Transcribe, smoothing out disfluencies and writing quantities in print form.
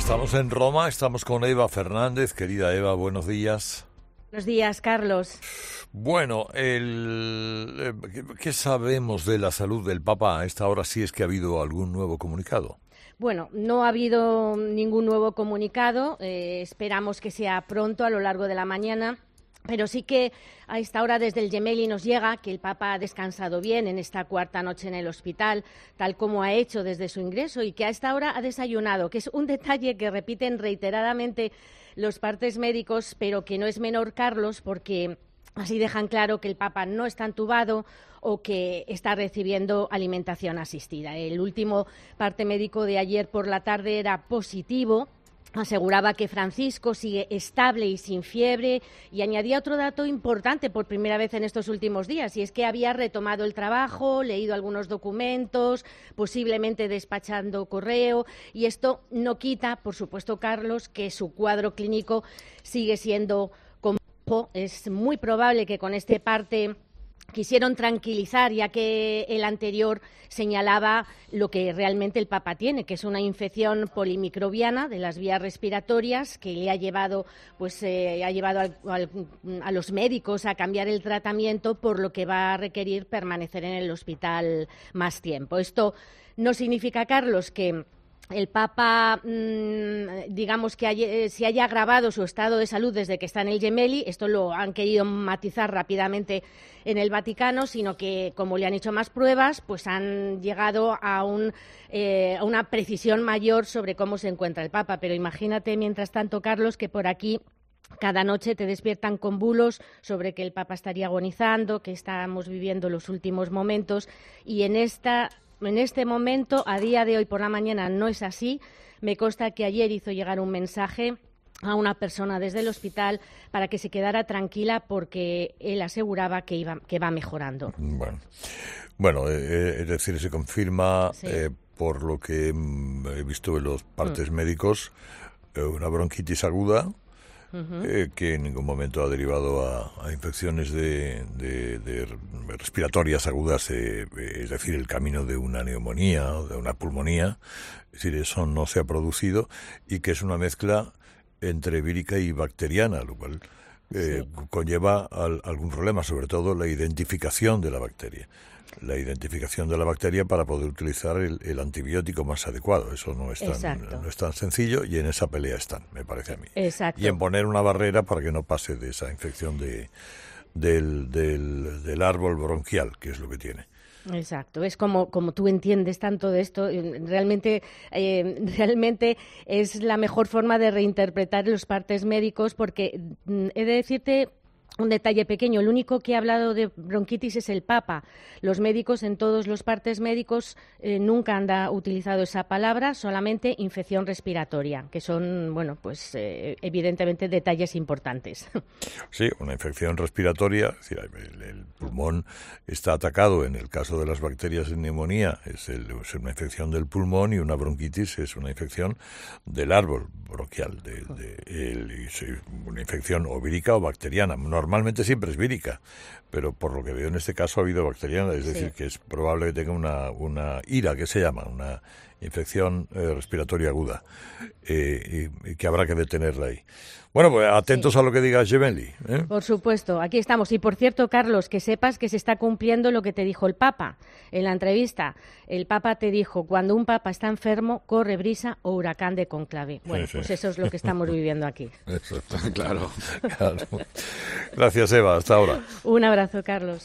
Estamos en Roma, estamos con Eva Fernández. Querida Eva, buenos días. Buenos días, Carlos. Bueno, ¿qué sabemos de la salud del Papa a esta hora, si es que ha habido algún nuevo comunicado? Bueno, no ha habido ningún nuevo comunicado. Esperamos que sea pronto, a lo largo de la mañana. Pero sí que a esta hora desde el Gemelli nos llega que el Papa ha descansado bien en esta cuarta noche en el hospital, tal como ha hecho desde su ingreso, y que a esta hora ha desayunado, que es un detalle que repiten reiteradamente los partes médicos, pero que no es menor, Carlos, porque así dejan claro que el Papa no está entubado o que está recibiendo alimentación asistida. El último parte médico de ayer por la tarde era positivo. Aseguraba que Francisco sigue estable y sin fiebre, y añadía otro dato importante por primera vez en estos últimos días, y es que había retomado el trabajo, leído algunos documentos, posiblemente despachando correo, y esto no quita, por supuesto, Carlos, que su cuadro clínico sigue siendo complejo. Es muy probable que con este parte quisieron tranquilizar, ya que el anterior señalaba lo que realmente el Papa tiene, que es una infección polimicrobiana de las vías respiratorias que le ha llevado, a los médicos a cambiar el tratamiento, por lo que va a requerir permanecer en el hospital más tiempo. Esto no significa, Carlos, que el Papa, digamos que se haya agravado su estado de salud desde que está en el Gemelli. Esto lo han querido matizar rápidamente en el Vaticano, sino que, como le han hecho más pruebas, pues han llegado a una precisión mayor sobre cómo se encuentra el Papa. Pero imagínate, mientras tanto, Carlos, que por aquí cada noche te despiertan con bulos sobre que el Papa estaría agonizando, que estamos viviendo los últimos momentos, y en este momento, a día de hoy por la mañana, no es así. Me consta que ayer hizo llegar un mensaje a una persona desde el hospital para que se quedara tranquila, porque él aseguraba que va mejorando. Bueno, es decir, se confirma, sí, por lo que he visto en los partes médicos, una bronquitis aguda, que en ningún momento ha derivado a infecciones de respiratorias agudas, es decir, el camino de una neumonía o de una pulmonía. Es decir, eso no se ha producido, y que es una mezcla entre vírica y bacteriana, lo cual conlleva algún problema, sobre todo la identificación de la bacteria. La identificación de la bacteria para poder utilizar el antibiótico más adecuado. Eso no es tan sencillo, y en esa pelea están, me parece a mí. Exacto. Y en poner una barrera para que no pase de esa infección del árbol bronquial, que es lo que tiene. Exacto, es como tú entiendes tanto de esto. Realmente es la mejor forma de reinterpretar los partes médicos, porque he de decirte un detalle pequeño: el único que ha hablado de bronquitis es el Papa. Los médicos en todos los partes médicos nunca han utilizado esa palabra, solamente infección respiratoria, que son, evidentemente detalles importantes. Sí, una infección respiratoria, es decir, el pulmón está atacado. En el caso de las bacterias de neumonía es una infección del pulmón, y una bronquitis es una infección del árbol bronquial, una infección o vírica o bacteriana. Normalmente siempre es vírica, pero por lo que veo en este caso ha habido bacteriana, es decir, que es probable que tenga una IRA, que se llama, una infección respiratoria aguda, y que habrá que detenerla ahí. Bueno, pues atentos a lo que diga Gemelli, ¿eh? Por supuesto, aquí estamos. Y por cierto, Carlos, que sepas que se está cumpliendo lo que te dijo el Papa en la entrevista. El Papa te dijo: cuando un Papa está enfermo, corre brisa o huracán de cónclave. Bueno, pues eso es lo que estamos viviendo aquí. Eso está claro. Gracias, Eva. Hasta ahora. Un abrazo, Carlos.